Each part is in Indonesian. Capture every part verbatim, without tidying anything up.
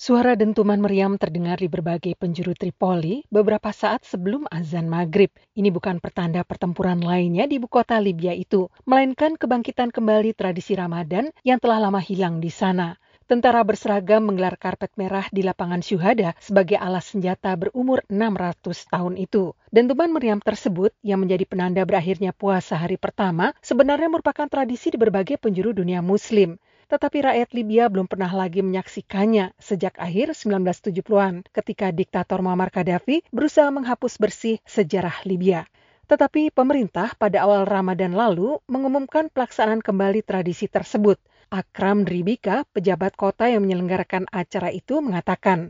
Suara dentuman meriam terdengar di berbagai penjuru Tripoli beberapa saat sebelum azan maghrib. Ini bukan pertanda pertempuran lainnya di ibu kota Libya itu, melainkan kebangkitan kembali tradisi Ramadan yang telah lama hilang di sana. Tentara berseragam menggelar karpet merah di lapangan Syuhada sebagai alas senjata berumur enam ratus tahun itu. Dentuman meriam tersebut yang menjadi penanda berakhirnya puasa hari pertama sebenarnya merupakan tradisi di berbagai penjuru dunia muslim. Tetapi rakyat Libya belum pernah lagi menyaksikannya sejak akhir sembilan belas tujuh puluhan ketika diktator Muammar Gaddafi berusaha menghapus bersih sejarah Libya. Tetapi pemerintah pada awal Ramadan lalu mengumumkan pelaksanaan kembali tradisi tersebut. Akram Dribika, pejabat kota yang menyelenggarakan acara itu, mengatakan,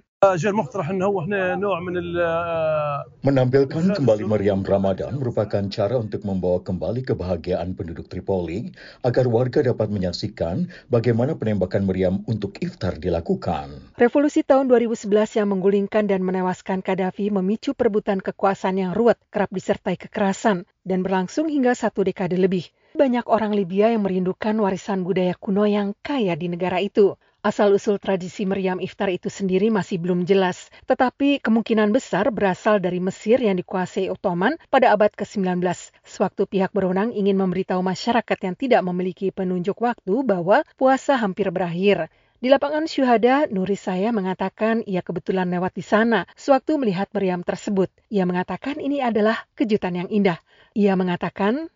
menampilkan kembali meriam Ramadan merupakan cara untuk membawa kembali kebahagiaan penduduk Tripoli agar warga dapat menyaksikan bagaimana penembakan meriam untuk iftar dilakukan. Revolusi tahun dua ribu sebelas yang menggulingkan dan menewaskan Gaddafi memicu perebutan kekuasaan yang ruwet, kerap disertai kekerasan, dan berlangsung hingga satu dekade lebih. Banyak orang Libya yang merindukan warisan budaya kuno yang kaya di negara itu. Asal-usul tradisi meriam iftar itu sendiri masih belum jelas, tetapi kemungkinan besar berasal dari Mesir yang dikuasai Ottoman pada abad ke sembilan belas, sewaktu pihak berwenang ingin memberitahu masyarakat yang tidak memiliki penunjuk waktu bahwa puasa hampir berakhir. Di lapangan Syuhada, Nurisaya mengatakan ia kebetulan lewat di sana sewaktu melihat meriam tersebut. Ia mengatakan ini adalah kejutan yang indah. Ia mengatakan,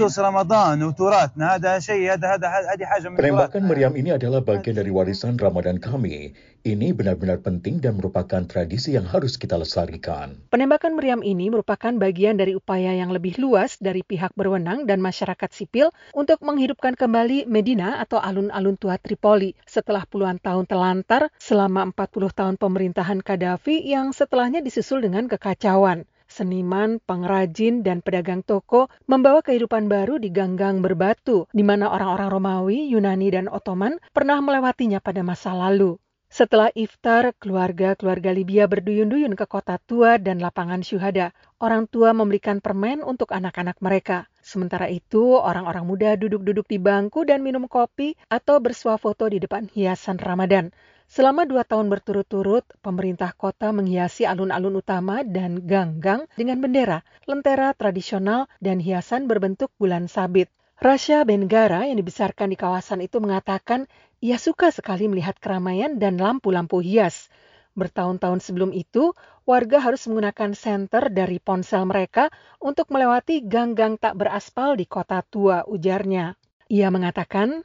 penembakan meriam ini adalah bagian dari warisan Ramadan kami. Ini benar-benar penting dan merupakan tradisi yang harus kita lestarikan. Penembakan meriam ini merupakan bagian dari upaya yang lebih luas dari pihak berwenang dan masyarakat sipil untuk menghidupkan kembali Medina atau alun-alun tua Tripoli setelah puluhan tahun telantar selama empat puluh tahun pemerintahan Gaddafi yang setelahnya disusul dengan kekacauan. Seniman, pengrajin, dan pedagang toko membawa kehidupan baru di gang-gang berbatu, di mana orang-orang Romawi, Yunani, dan Ottoman pernah melewatinya pada masa lalu. Setelah iftar, keluarga-keluarga Libya berduyun-duyun ke kota tua dan lapangan Syuhada. Orang tua memberikan permen untuk anak-anak mereka. Sementara itu, orang-orang muda duduk-duduk di bangku dan minum kopi atau bersuah foto di depan hiasan Ramadan. Selama dua tahun berturut-turut, pemerintah kota menghiasi alun-alun utama dan gang-gang dengan bendera, lentera tradisional, dan hiasan berbentuk bulan sabit. Rasha Bengara yang dibesarkan di kawasan itu mengatakan ia suka sekali melihat keramaian dan lampu-lampu hias. Bertahun-tahun sebelum itu, warga harus menggunakan senter dari ponsel mereka untuk melewati gang-gang tak beraspal di kota tua, ujarnya. Ia mengatakan,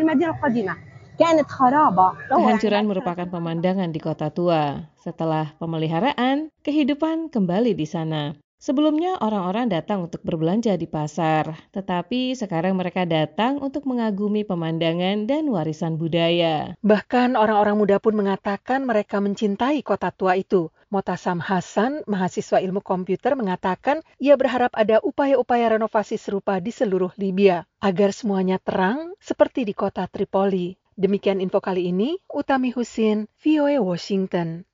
kehancuran merupakan pemandangan di kota tua. Setelah pemeliharaan, kehidupan kembali di sana. Sebelumnya orang-orang datang untuk berbelanja di pasar, tetapi sekarang mereka datang untuk mengagumi pemandangan dan warisan budaya. Bahkan orang-orang muda pun mengatakan mereka mencintai kota tua itu. Motasam Hasan, mahasiswa ilmu komputer, mengatakan ia berharap ada upaya-upaya renovasi serupa di seluruh Libya, agar semuanya terang seperti di kota Tripoli. Demikian info kali ini, Utami Husin, V O A Washington.